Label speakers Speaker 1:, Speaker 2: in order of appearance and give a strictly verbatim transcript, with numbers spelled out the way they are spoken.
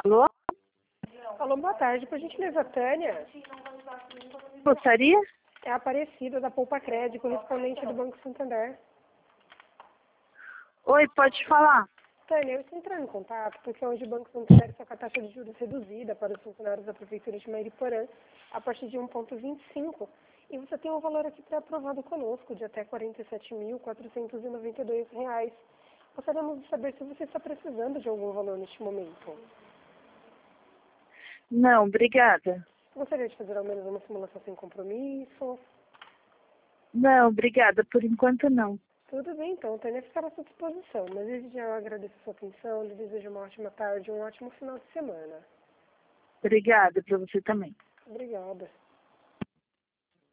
Speaker 1: Alô?
Speaker 2: Alô, boa tarde. Por gentileza, Tânia.
Speaker 1: Gostaria?
Speaker 2: É a Aparecida da Poupa Crédito, correspondente do Banco Santander.
Speaker 1: Oi, pode falar.
Speaker 2: Tânia, eu estou entrando em contato porque hoje o Banco Santander está com a taxa de juros reduzida para os funcionários da Prefeitura de Mariporã a partir de um vírgula vinte e cinco. E você tem um valor aqui pré-aprovado conosco de até quarenta e sete mil, quatrocentos e noventa e dois reais. Gostaríamos de saber se você está precisando de algum valor neste momento.
Speaker 1: Não, obrigada.
Speaker 2: Gostaria de fazer ao menos uma simulação sem compromisso?
Speaker 1: Não, obrigada. Por enquanto, não.
Speaker 2: Tudo bem, então, Tânia, ficar à sua disposição. Mas desde já eu agradeço a sua atenção, lhe desejo uma ótima tarde, um ótimo final de semana.
Speaker 1: Obrigada para você também.
Speaker 2: Obrigada.